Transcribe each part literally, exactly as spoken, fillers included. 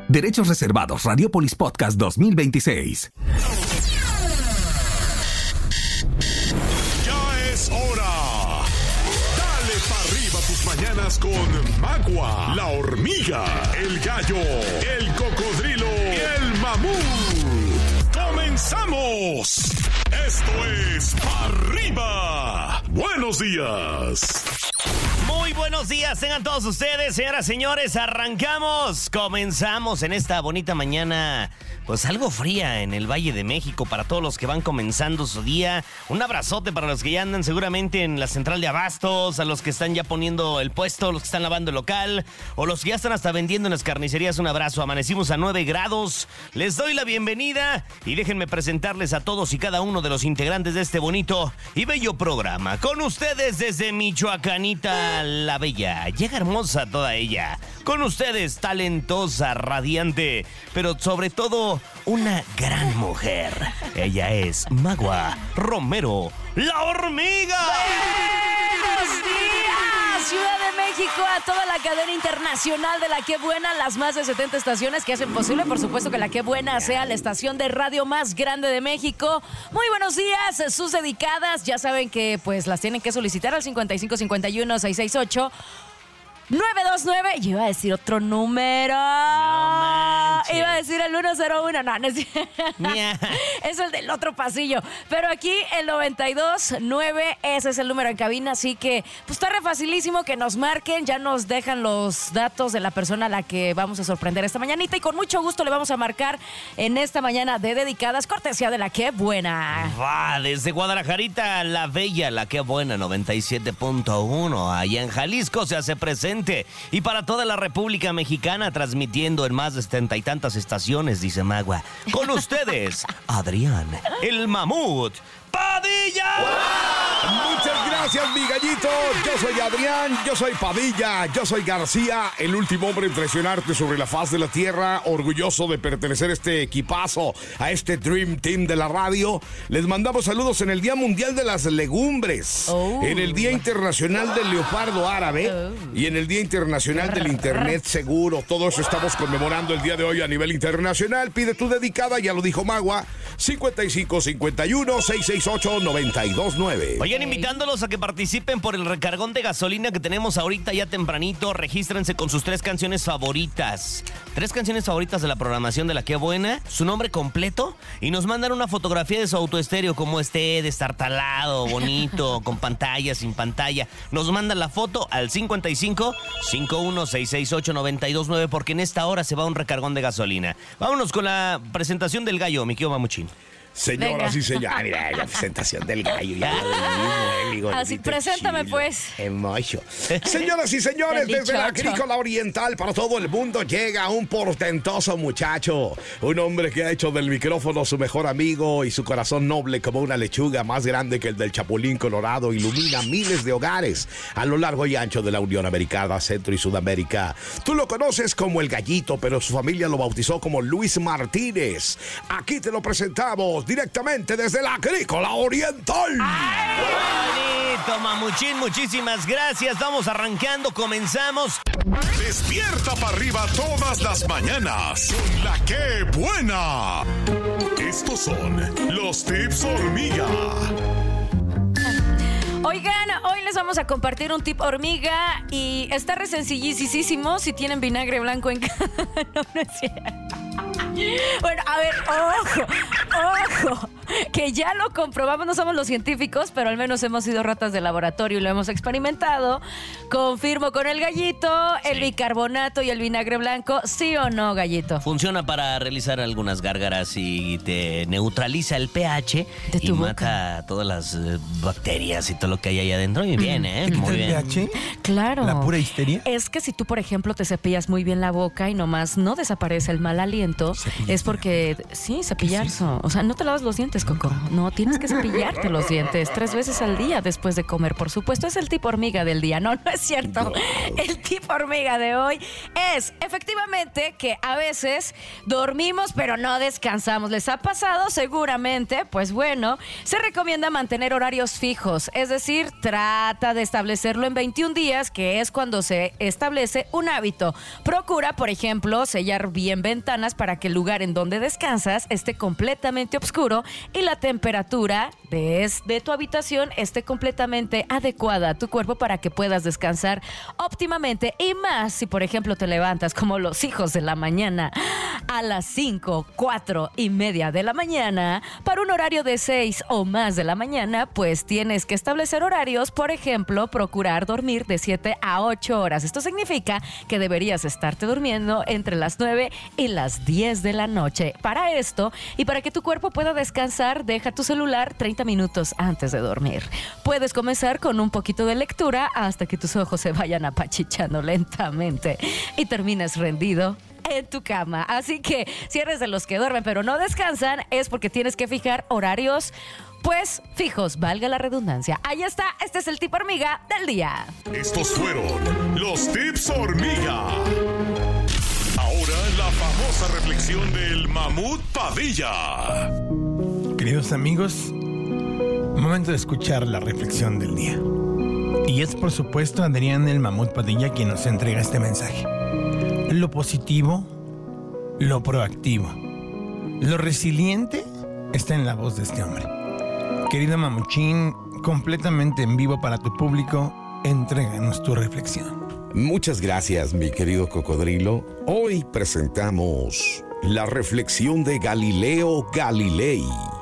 Derechos reservados. Radiopolis Podcast dos mil veintiséis. Ya es hora. Dale pa' arriba tus mañanas con Magua, la hormiga, el gallo, el cocodrilo y el mamut. ¡Comenzamos! Esto es Pa' Arriba. Buenos días. Muy buenos días, tengan todos ustedes, señoras y señores, arrancamos, comenzamos en esta bonita mañana, pues algo fría en el Valle de México para todos los que van comenzando su día. Un abrazote para los que ya andan seguramente en la central de abastos, a los que están ya poniendo el puesto, los que están lavando el local, o los que ya están hasta vendiendo en las carnicerías. Un abrazo, amanecimos a nueve grados, les doy la bienvenida y déjenme presentarles a todos y cada uno de los integrantes de este bonito y bello programa. Con ustedes desde Michoacanita la Bella, llega hermosa toda ella. Con ustedes, talentosa, radiante, pero sobre todo una gran mujer. Ella es Magua Romero, la hormiga. ¡Buenos días, Ciudad de México! A toda la cadena internacional de La Qué Buena, las más de setenta estaciones que hacen posible, por supuesto, que La Qué Buena sea la estación de radio más grande de México. Muy buenos días, sus dedicadas. Ya saben que pues las tienen que solicitar al cincuenta y cinco cincuenta y uno seiscientos sesenta y ocho nueve dos nueve. Yo iba a decir otro número. No manches. Iba a decir el uno cero uno. No, no es, yeah. Es el del otro pasillo. Pero aquí el noventa y dos nueve, ese es el número en cabina. Así que pues está re facilísimo que nos marquen. Ya nos dejan los datos de la persona a la que vamos a sorprender esta mañanita. Y con mucho gusto le vamos a marcar en esta mañana de dedicadas, cortesía de La Qué Buena. Va, desde Guadalajarita, La Bella, La Qué Buena, noventa y siete punto uno. Allá en Jalisco se hace presente. Y para toda la República Mexicana, transmitiendo en más de setenta y tantas estaciones, dice Magua. Con ustedes, Adrián, el mamut Padilla. ¡Wow! Muchas gracias, mi gallito. Yo soy Adrián, yo soy Padilla, yo soy García, el último hombre impresionante sobre la faz de la tierra, orgulloso de pertenecer a este equipazo, a este Dream Team de la radio. Les mandamos saludos en el Día Mundial de las Legumbres, oh. en el Día Internacional del Leopardo Árabe oh. y en el Día Internacional del Internet Seguro. Todo eso estamos conmemorando el día de hoy a nivel internacional. Pide tu dedicada, ya lo dijo Magua, cincuenta y cinco cincuenta y uno seiscientos sesenta y ocho noventa y dos nueve. Oigan, invitándolos a que participen por el recargón de gasolina que tenemos ahorita ya tempranito. Regístrense con sus tres canciones favoritas. Tres canciones favoritas de la programación de La Qué Buena, su nombre completo, y nos mandan una fotografía de su autoestéreo, como esté, destartalado, bonito, con pantalla, sin pantalla. Nos mandan la foto al cincuenta y cinco cincuenta y uno seiscientos sesenta y ocho noventa y dos nueve, porque en esta hora se va un recargón de gasolina. Vámonos con la presentación del gallo, mi querido Mamuchín. Señoras Venga. y señores, mira la presentación del gallo. Ya mismo, Así, preséntame chilo, pues. Emocho. Señoras y señores, desde la Agrícola Oriental para todo el mundo llega un portentoso muchacho. Un hombre que ha hecho del micrófono su mejor amigo y su corazón noble como una lechuga más grande que el del Chapulín Colorado. Ilumina miles de hogares a lo largo y ancho de la Unión Americana, Centro y Sudamérica. Tú lo conoces como el Gallito, pero su familia lo bautizó como Luis Martínez. Aquí te lo presentamos directamente desde la Agrícola Oriental. ¡Ay, bonito, Mamuchín! Muchísimas gracias. Vamos arrancando, comenzamos. Despierta para arriba todas las mañanas con La Qué Buena. Estos son los tips hormiga. Oigan, hoy les vamos a compartir un tip hormiga y está re sencillísimo si tienen vinagre blanco en casa. No, no es cierto. Bueno, a ver, ojo, ojo, que ya lo comprobamos, no somos los científicos, pero al menos hemos sido ratas de laboratorio y lo hemos experimentado. Confirmo con el gallito, sí. El bicarbonato y el vinagre blanco, ¿sí o no, gallito? Funciona para realizar algunas gárgaras y te neutraliza el pH de tu y boca. Mata todas las uh, bacterias y todo lo que hay ahí adentro. Muy bien, ¿eh? ¿Te muy bien. bien. ¿El pH? Claro. ¿La pura histeria? Es que si tú, por ejemplo, te cepillas muy bien la boca y nomás no desaparece el mal aliento, es porque, sí, cepillarse. O sea, ¿no te lavas los dientes? dientes, Coco. No, tienes que cepillarte los dientes tres veces al día después de comer, por supuesto. Es el tip hormiga del día. No, no es cierto. No. El tip hormiga de hoy es, efectivamente, que a veces dormimos pero no descansamos. ¿Les ha pasado? Seguramente. Pues bueno, se recomienda mantener horarios fijos. Es decir, trata de establecerlo en veintiún días, que es cuando se establece un hábito. Procura, por ejemplo, sellar bien ventanas para que el lugar en donde descansas esté completamente oscuro y la temperatura de, de tu habitación esté completamente adecuada a tu cuerpo para que puedas descansar óptimamente. Y más si, por ejemplo, te levantas como los hijos de la mañana a las cinco, cuatro y media de la mañana para un horario de seis o más de la mañana, pues tienes que establecer horarios. Por ejemplo, procurar dormir de siete a ocho horas. Esto significa que deberías estarte durmiendo entre las nueve y las diez de la noche. Para esto y para que tu cuerpo pueda descansar, deja tu celular treinta minutos antes de dormir. Puedes comenzar con un poquito de lectura hasta que tus ojos se vayan apachichando lentamente y termines rendido en tu cama. Así que si eres de los que duermen pero no descansan, es porque tienes que fijar horarios pues fijos, valga la redundancia. Ahí está, este es el tip hormiga del día. Estos fueron los tips hormiga. Ahora la famosa reflexión del Mamut Padilla. Queridos amigos, momento de escuchar la reflexión del día. Y es por supuesto Adrián el Mamut Padilla quien nos entrega este mensaje. Lo positivo, lo proactivo, lo resiliente está en la voz de este hombre. Querido Mamuchín, completamente en vivo para tu público, entréganos tu reflexión. Muchas gracias, mi querido cocodrilo. Hoy presentamos la reflexión de Galileo Galilei.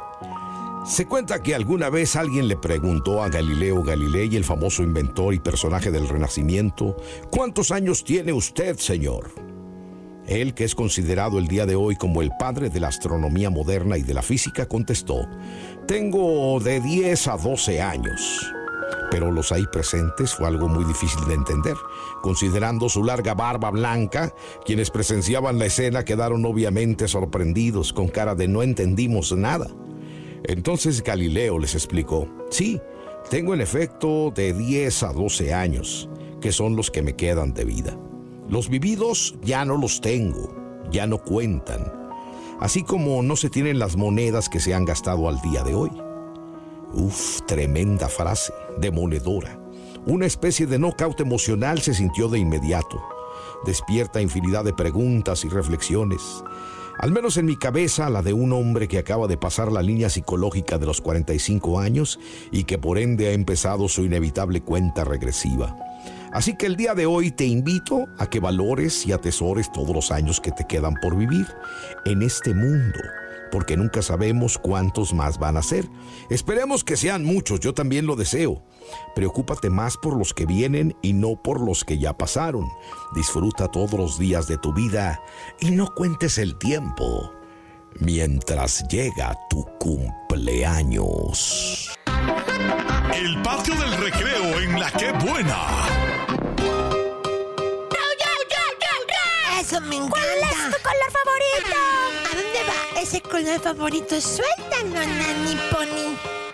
Se cuenta que alguna vez alguien le preguntó a Galileo Galilei, el famoso inventor y personaje del Renacimiento, ¿cuántos años tiene usted, señor? Él, que es considerado el día de hoy como el padre de la astronomía moderna y de la física, contestó, tengo de diez a doce años. Pero los ahí presentes fue algo muy difícil de entender. Considerando su larga barba blanca, quienes presenciaban la escena quedaron obviamente sorprendidos, con cara de no entendimos nada. Entonces Galileo les explicó, sí, tengo en efecto de diez a doce años, que son los que me quedan de vida. Los vividos ya no los tengo, ya no cuentan, así como no se tienen las monedas que se han gastado al día de hoy. Uf, tremenda frase, demoledora. Una especie de knockout emocional se sintió de inmediato. Despierta infinidad de preguntas y reflexiones. Al menos en mi cabeza, la de un hombre que acaba de pasar la línea psicológica de los cuarenta y cinco años y que por ende ha empezado su inevitable cuenta regresiva. Así que el día de hoy te invito a que valores y atesores todos los años que te quedan por vivir en este mundo, porque nunca sabemos cuántos más van a ser. Esperemos que sean muchos, yo también lo deseo. Preocúpate más por los que vienen y no por los que ya pasaron. Disfruta todos los días de tu vida y no cuentes el tiempo mientras llega tu cumpleaños. El patio del recreo en La Qué Buena. Eso me encanta. ¿Cuál es tu color favorito? ¿A dónde va ese color favorito? Suéltalo, Nani Pony.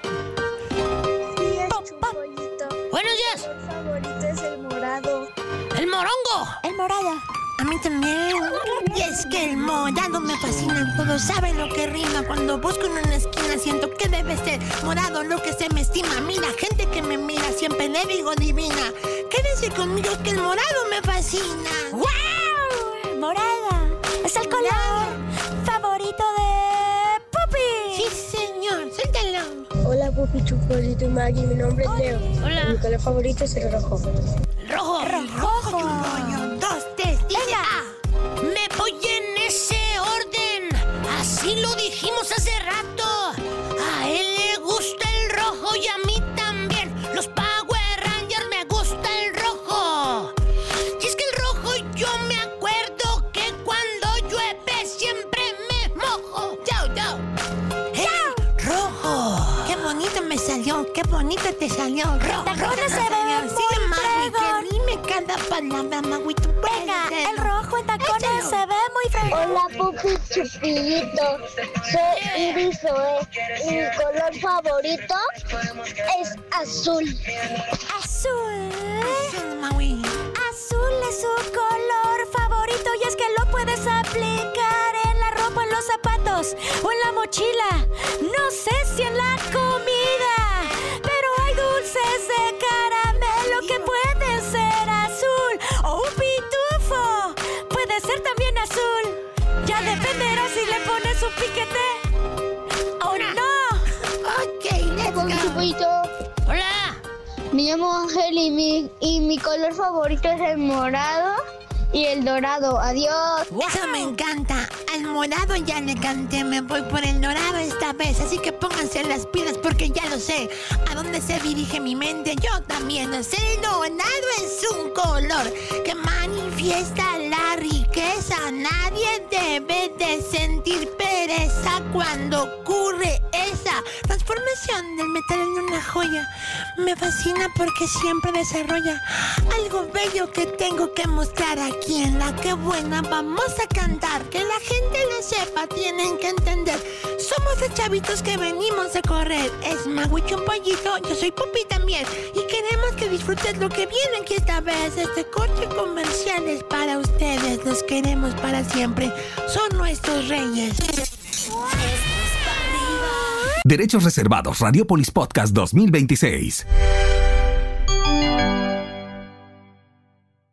Pop, pop. Buenos días. Mi color favorito es el morado. El morongo. El morado. A mí también. Y es que el morado me fascina. Todos saben lo que rima. Cuando busco en una esquina siento que debe ser morado lo que se me estima. Mira, gente que me mira siempre le digo divina. Quédense conmigo que el morado me fascina. ¡Wow! Morada. Es el color favorito de Pupi. Sí, señor. Suéltalo. Hola, Pupi, Chuposito y Maggie. Mi nombre es Leo. Hola. Mi color favorito es el rojo. El rojo. El rojo. Churroño. Dos, tres, dice A. Me voy en ese orden. Así lo dijimos hace rato. A él le gusta el rojo y a mí también. Los Power Rangers me gusta el rojo. Y es que el rojo yo me acuerdo que cuando llueve siempre me mojo. Chao, chao. ¡Chao! Rojo. Qué bonito me salió. Qué bonito te salió. Rojo. Tacones se ven muy Sigue, Maggie, que fregón. a mí me cae cada palabra, Maguito. Venga, el rojo en tacones Échalo. se ve muy fregón. Hola, Pupi Chupillito. Soy Iris Zoe y mi color favorito es azul. Azul. Azul, Maui. Azul es su color favorito y es que lo puedes aplicar en la ropa, en los zapatos o en la mochila. No sé si en la comida, pero hay dulces de caramelo que pueden ser azul o un pitufo. Puede ser también azul. Ya dependerá si le pones un piquete o no. Ok, let's Pupi go. Chupillito. Hola. Me llamo Ángel y mi, y mi color favorito es el morado y el dorado. Adiós. Eso me encanta. Al morado ya le canté, me voy por el dorado esta vez. Así que pónganse las pilas porque ya lo sé. A dónde se dirige mi mente, yo también lo sé. El dorado es un color que manifiesta la riqueza. Nadie debe de sentir pereza cuando ocurre esa transformación del metal en una joya. Me fascina porque siempre desarrolla algo bello que tengo que mostrar aquí en La Que Buena. Vamos a cantar, que la gente lo sepa, tienen que entender. Somos de chavitos que venimos a correr. Es Maguicho un pollito, yo soy Pupi también. Y queremos que disfrutes lo que viene aquí esta vez. Este corte comercial es para ustedes, los queremos para siempre. Son nuestros reyes. Derechos reservados. Radiopolis Podcast dos mil veintiséis.